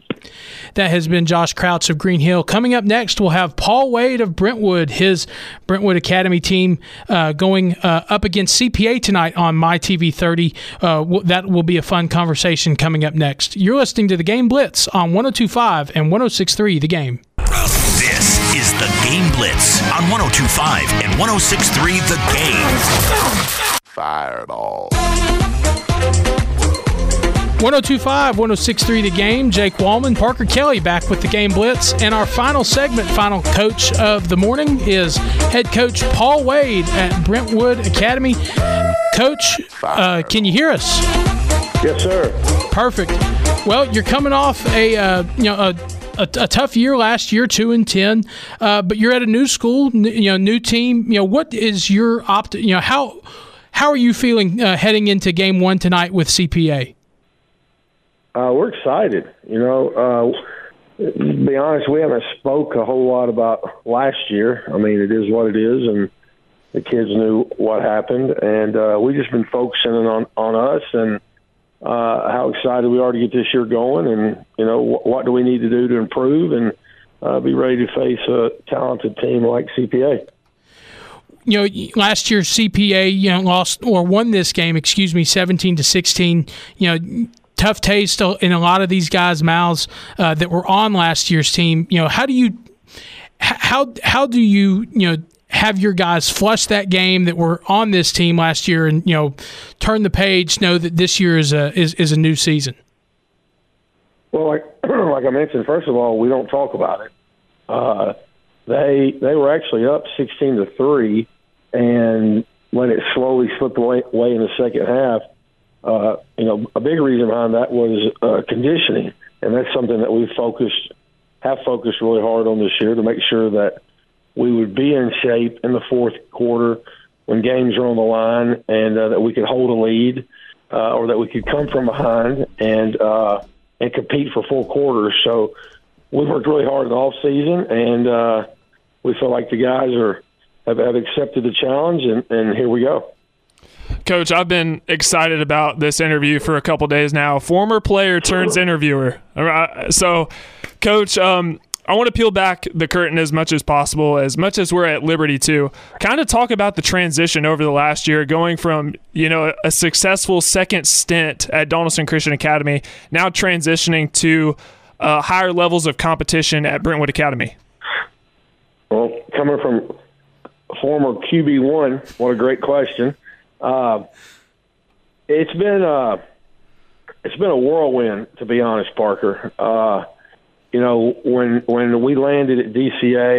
That has been Josh Crouch of Green Hill. Coming up next, we'll have Paul Wade of Brentwood, his Brentwood Academy team, uh, going uh, up against C P A tonight on My T V thirty. Uh, w- that will be a fun conversation coming up next. You're listening to The Game Blitz on one oh two point five and one oh six point three The Game. This is The Game Blitz on one oh two point five and one oh six point three The Game. Fireball. one oh two point five, one oh six point three The Game. Jake Wallman, Parker Kelly back with The Game Blitz. And our final segment, final coach of the morning, is head coach Paul Wade at Brentwood Academy. Coach, uh, can you hear us? Yes, sir. Perfect. Well, you're coming off a uh, you know a, a, a tough year last year, two and ten, uh, but you're at a new school, n- you know, new team. You know, what is your opt? You know, how how are you feeling uh, heading into game one tonight with C P A? Uh, we're excited. You know, uh, to be honest, we haven't spoke a whole lot about last year. I mean, it is what it is, and the kids knew what happened, and uh, we've just been focusing on, on us and uh, how excited we are to get this year going, and, you know, wh- what do we need to do to improve and uh, be ready to face a talented team like C P A. You know, last year C P A, you know, lost or won this game, excuse me, seventeen to sixteen. You know, tough taste in a lot of these guys' mouths uh, that were on last year's team. You know, how do you, how how do you, you know, have your guys flush that game that were on this team last year, and you know, turn the page, know that this year is a is, is a new season? Well, like like I mentioned, first of all, we don't talk about it. Uh, they they were actually up sixteen to three, and let it slowly slip away, away in the second half. Uh, you know, a big reason behind that was uh, conditioning, and that's something that we focused, have focused really hard on this year to make sure that we would be in shape in the fourth quarter when games are on the line, and uh, that we could hold a lead, uh, or that we could come from behind and uh, and compete for four quarters. So we worked really hard in the off season, and uh, we feel like the guys are have, have accepted the challenge, and, and here we go. Coach, I've been excited about this interview for a couple days now. Former player turns interviewer. All right. So, Coach, um, I want to peel back the curtain as much as possible, as much as we're at liberty to kind of talk about the transition over the last year, going from, you know, a successful second stint at Donaldson Christian Academy, now transitioning to uh, higher levels of competition at Brentwood Academy. Well, coming from former Q B one, what a great question. Uh, it's been uh, it's been a whirlwind, to be honest, Parker. Uh, you know, when when we landed at D C A,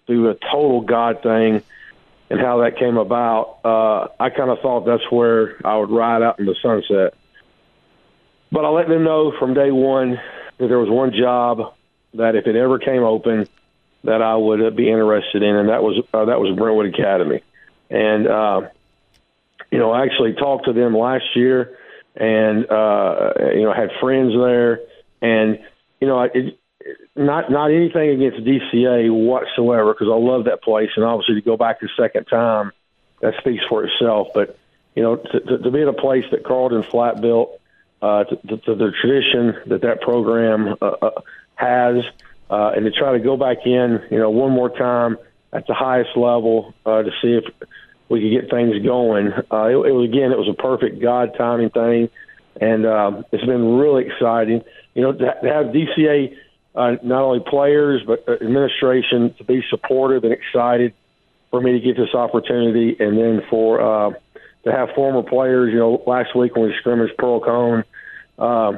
through a total God thing and how that came about, uh, I kind of thought that's where I would ride out in the sunset. But I let them know from day one that there was one job that if it ever came open that I would uh, be interested in, and that was uh, that was Brentwood Academy. And, uh, you know, I actually talked to them last year and, uh, you know, had friends there. And, you know, it, not not anything against D C A whatsoever, because I love that place. And obviously to go back the second time, that speaks for itself. But, you know, to, to, to be in a place that Carlton Flat built, uh, to, to, to the tradition that that program uh, uh, has, uh, and to try to go back in, you know, one more time at the highest level uh, to see if we could get things going. Uh, it, it was, again, it was a perfect God timing thing. And um, it's been really exciting, you know, to, to have D C A, uh, not only players, but administration to be supportive and excited for me to get this opportunity. And then for uh, to have former players, you know, last week when we scrimmaged Pearl Cone, uh,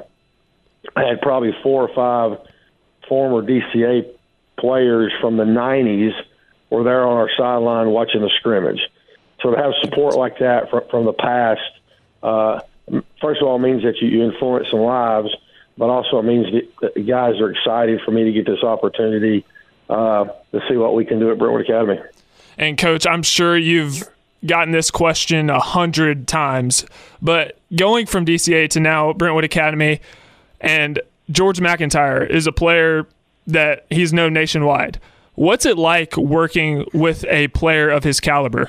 I had probably four or five former D C A players from the nineties were there on our sideline watching the scrimmage. So to have support like that from, from the past, uh, first of all, it means that you, you influence some lives, but also it means that the guys are excited for me to get this opportunity uh, to see what we can do at Brentwood Academy. And, Coach, I'm sure you've gotten this question a hundred times, but going from D C A to now Brentwood Academy, and George McIntyre is a player that he's known nationwide. What's it like working with a player of his caliber?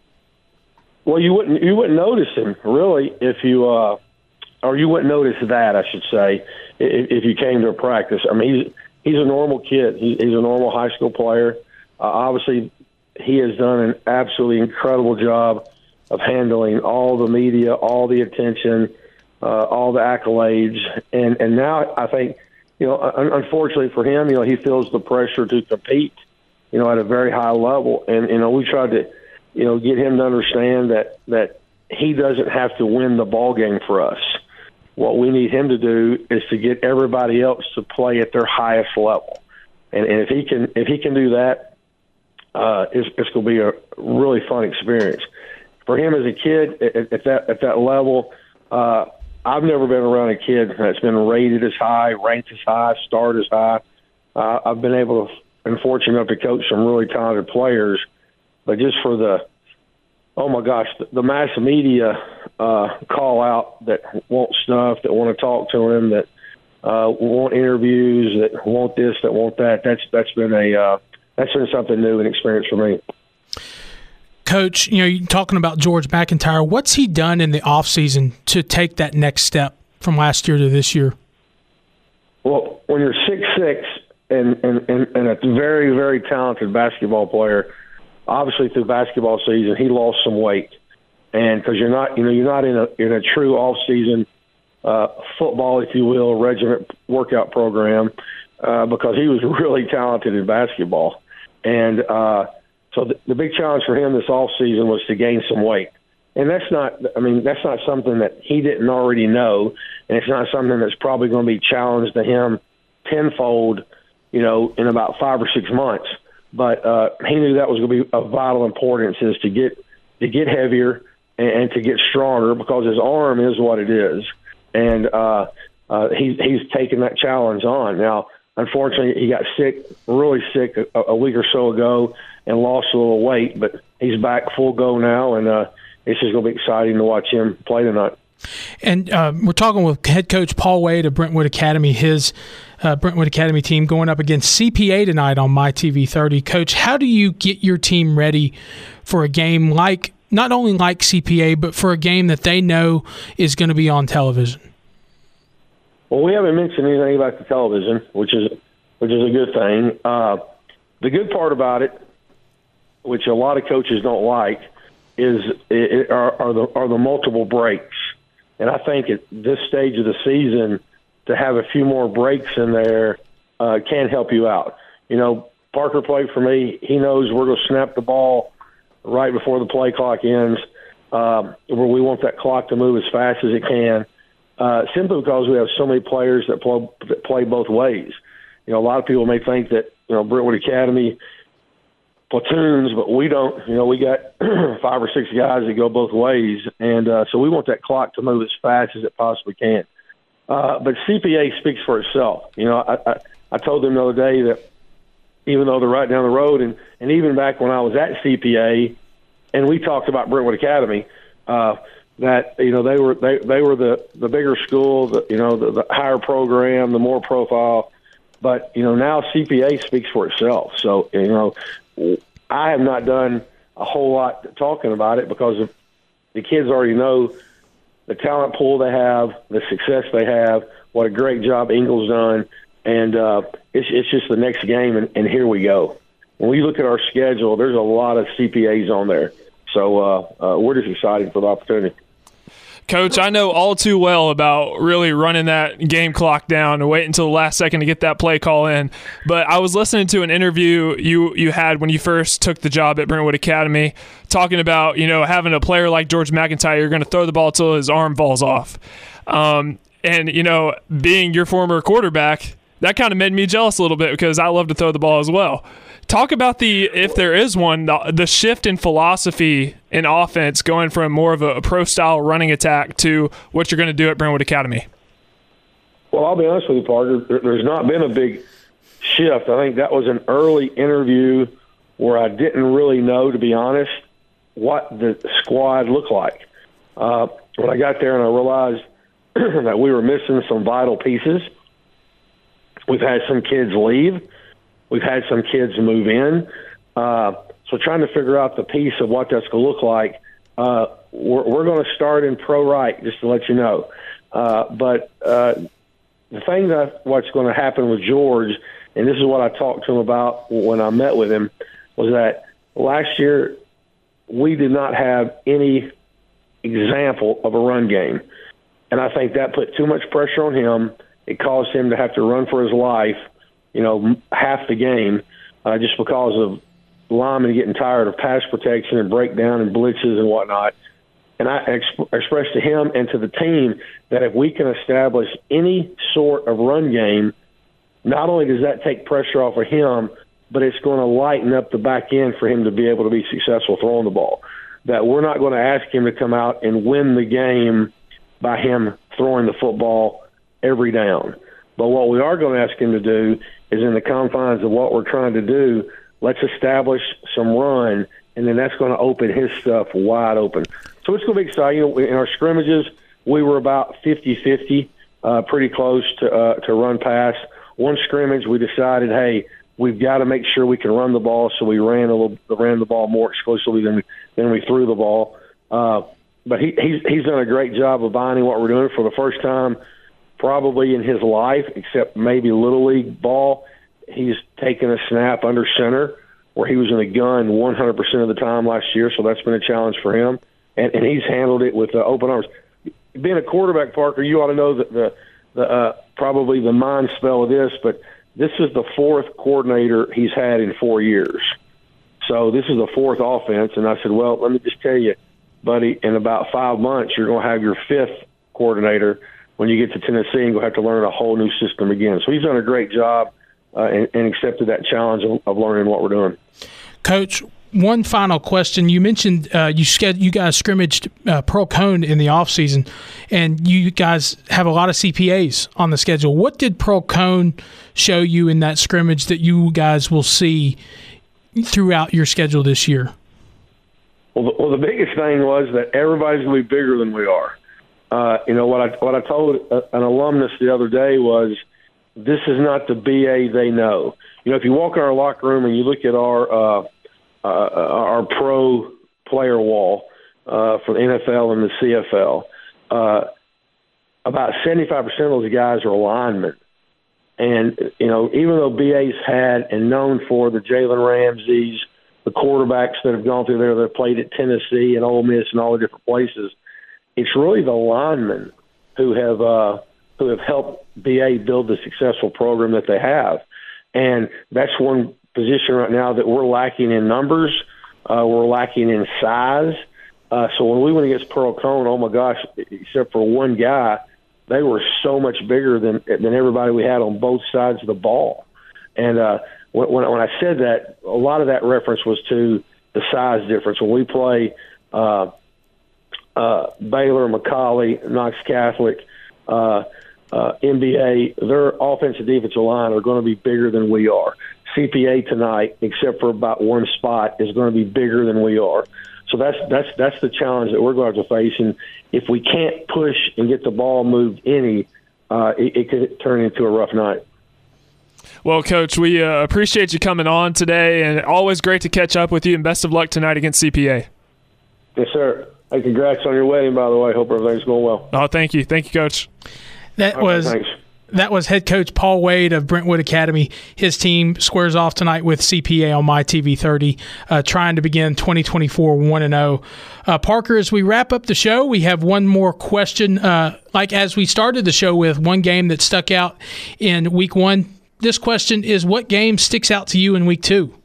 Well, you wouldn't you wouldn't notice him really if you, uh, or you wouldn't notice that, I should say, if, if you came to a practice. I mean, he's he's a normal kid. He, he's a normal high school player. Uh, obviously, he has done an absolutely incredible job of handling all the media, all the attention, uh, all the accolades, and and now I think, you know, unfortunately for him, you know, he feels the pressure to compete, you know, at a very high level, and you know, we tried to, you know, get him to understand that, that he doesn't have to win the ball game for us. What we need him to do is to get everybody else to play at their highest level. And, and if he can, if he can do that, uh, it's, it's going to be a really fun experience for him as a kid at, at that, at that level. Uh, I've never been around a kid that's been rated as high, ranked as high, starred as high. Uh, I've been able to, and fortunate enough to coach some really talented players. But just for the, oh my gosh, the, the mass media uh, call out that want stuff, that want to talk to him, that uh, want interviews, that want this, that want that. That's that's been a uh, that's been something new and experience for me. Coach, you know, you're talking about George McIntyre. What's he done in the offseason to take that next step from last year to this year? Well, when you're six six and and, and, and a very, very talented basketball player, obviously through basketball season, he lost some weight. And because you're not, you know, you're not in a in a true off-season uh, football, if you will, regiment workout program, uh, because he was really talented in basketball. And uh, so the, the big challenge for him this off-season was to gain some weight. And that's not, I mean, that's not something that he didn't already know, and it's not something that's probably going to be challenged to him tenfold, you know, in about five or six months. But uh, he knew that was going to be of vital importance, is to get to get heavier and, and to get stronger, because his arm is what it is, and uh, uh, he, he's taken that challenge on. Now, unfortunately, he got sick, really sick, a, a week or so ago, and lost a little weight. But he's back full go now, and uh, it's just going to be exciting to watch him play tonight. And uh, we're talking with head coach Paul Wade of Brentwood Academy, his uh, Brentwood Academy team going up against C P A tonight on My T V thirty. Coach, how do you get your team ready for a game like, not only like C P A, but for a game that they know is going to be on television? Well, we haven't mentioned anything about the television, which is which is a good thing. Uh, the good part about it, which a lot of coaches don't like, is it, are, are the are the multiple breaks. And I think at this stage of the season, to have a few more breaks in there uh, can help you out. You know, Parker played for me. He knows we're going to snap the ball right before the play clock ends, um, where we want that clock to move as fast as it can, uh, simply because we have so many players that play, that play both ways. You know, a lot of people may think that, you know, Brentwood Academy platoons, but we don't. You know, we got five or six guys that go both ways, and uh, so we want that clock to move as fast as it possibly can. Uh, but C P A speaks for itself. You know, I, I, I told them the other day that even though they're right down the road, and, and even back when I was at C P A, and we talked about Brentwood Academy, uh, that you know they were they, they were the, the bigger school, the, you know the, the higher program, the more profile. But you know now C P A speaks for itself. So you know I have not done a whole lot talking about it because of, the kids already know the talent pool they have, the success they have, what a great job Ingles done, and uh, it's it's just the next game, and, and here we go. When we look at our schedule, there's a lot of C P As on there, so uh, uh, we're just excited for the opportunity. Coach, I know all too well about really running that game clock down and wait until the last second to get that play call in. But I was listening to an interview you you had when you first took the job at Brentwood Academy, talking about, you know, having a player like George McIntyre, you're going to throw the ball till his arm falls off. Um, and, you know, being your former quarterback, that kind of made me jealous a little bit because I love to throw the ball as well. Talk about the, if there is one, the, the shift in philosophy in offense going from more of a, a pro-style running attack to what you're going to do at Brentwood Academy. Well, I'll be honest with you, Parker. There, there's not been a big shift. I think that was an early interview where I didn't really know, to be honest, what the squad looked like. Uh, when I got there and I realized that we were missing some vital pieces, we've had some kids leave. We've had some kids move in. Uh, so trying to figure out the piece of what that's going to look like, uh, we're, we're going to start in pro right, just to let you know. Uh, but uh, the thing that what's going to happen with George, and this is what I talked to him about when I met with him, was that last year we did not have any example of a run game. And I think that put too much pressure on him. It caused him to have to run for his life, you know, half the game, uh, just because of linemen getting tired of pass protection and breakdown and blitzes and whatnot. And I exp- expressed to him and to the team that if we can establish any sort of run game, not only does that take pressure off of him, but it's going to lighten up the back end for him to be able to be successful throwing the ball. That we're not going to ask him to come out and win the game by him throwing the football every down. But what we are going to ask him to do is, in the confines of what we're trying to do, let's establish some run, and then that's going to open his stuff wide open. So it's going to be exciting. In our scrimmages, we were about fifty-fifty, uh, pretty close to uh, to run pass. One scrimmage, we decided, hey, we've got to make sure we can run the ball, so we ran a little, ran the ball more exclusively than we, than we threw the ball. Uh, but he, he's he's done a great job of binding what we're doing for the first time probably in his life, except maybe Little League ball. He's taken a snap under center where he was in the gun one hundred percent of the time last year, so that's been a challenge for him. And, and he's handled it with uh, open arms. Being a quarterback, Parker, you ought to know that the, the uh, probably the mind spell of this, but this is the fourth coordinator he's had in four years. So this is the fourth offense. And I said, well, let me just tell you, buddy, in about five months, you're going to have your fifth coordinator when you get to Tennessee, and you'll have to learn a whole new system again. So he's done a great job uh, and, and accepted that challenge of, of learning what we're doing. Coach, one final question. You mentioned uh, you sched- you guys scrimmaged uh, Pearl Cone in the offseason, and you guys have a lot of C P As on the schedule. What did Pearl Cone show you in that scrimmage that you guys will see throughout your schedule this year? Well, the, well, the biggest thing was that everybody's going to be bigger than we are. Uh, you know, what I what I told an alumnus the other day was, this is not the B A they know. You know, if you walk in our locker room and you look at our uh, uh, our pro player wall uh, for the N F L and the C F L, uh, about seventy-five percent of those guys are linemen. And, you know, even though B A's had and known for the Jalen Ramseys, the quarterbacks that have gone through there that have played at Tennessee and Ole Miss and all the different places, it's really the linemen who have uh, who have helped B A build the successful program that they have. And that's one position right now that we're lacking in numbers. Uh, we're lacking in size. Uh, so when we went against Pearl Cone, oh, my gosh, except for one guy, they were so much bigger than than everybody we had on both sides of the ball. And uh, when, when I said that, a lot of that reference was to the size difference. When we play uh, uh, Baylor, McCallie, Knox Catholic, uh, uh, N B A, their offensive defensive line are going to be bigger than we are. C P A tonight, except for about one spot, is going to be bigger than we are. So that's that's that's the challenge that we're going to have to face. And if we can't push and get the ball moved any, uh, it, it could turn into a rough night. Well, Coach, we uh, appreciate you coming on today, and always great to catch up with you, and best of luck tonight against C P A. Yes, sir. Hey, congrats on your wedding, by the way. Hope everything's going well. Oh, thank you. Thank you, Coach. That Okay, was thanks. That was head coach Paul Wade of Brentwood Academy. His team squares off tonight with C P A on My T V thirty, uh, trying to begin twenty twenty-four one and oh. Uh, Parker, as we wrap up the show, we have one more question. Uh, like as we started the show with, one game that stuck out in week one. This question is, what game sticks out to you in week two?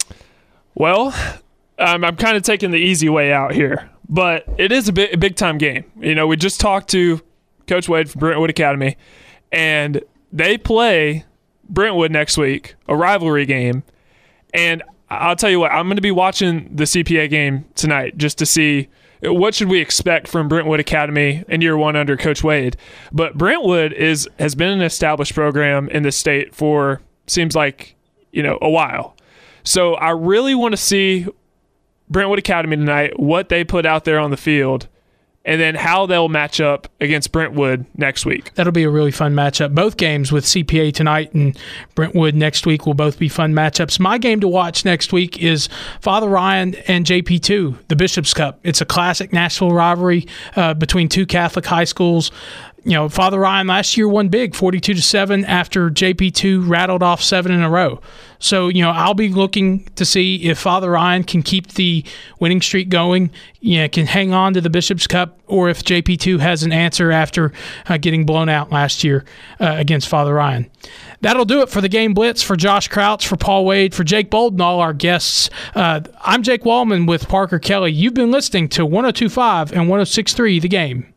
Well, um, I'm kind of taking the easy way out here, but it is a, big, a big-time game. You know, we just talked to Coach Wade from Brentwood Academy, and they play Brentwood next week, a rivalry game. And I'll tell you what, I'm going to be watching the C P A game tonight just to see what should we expect from Brentwood Academy in year one under Coach Wade. But Brentwood is has been an established program in the state for, seems like, you know, a while. So I really want to see Brentwood Academy tonight, what they put out there on the field, and then how they'll match up against Brentwood next week. That'll be a really fun matchup. Both games with C P A tonight and Brentwood next week will both be fun matchups. My game to watch next week is Father Ryan and J P two, the Bishop's Cup. It's a classic Nashville rivalry uh, between two Catholic high schools. You know, Father Ryan last year won big, forty-two to seven, after J P two rattled off seven in a row. So, you know, I'll be looking to see if Father Ryan can keep the winning streak going, you know, can hang on to the Bishop's Cup, or if J P two has an answer after uh, getting blown out last year uh, against Father Ryan. That'll do it for the Game Blitz. For Josh Crouch, for Paul Wade, for Jake Bolden, all our guests. Uh, I'm Jake Wallman with Parker Kelly. You've been listening to one oh two point five and one oh six point three The Game.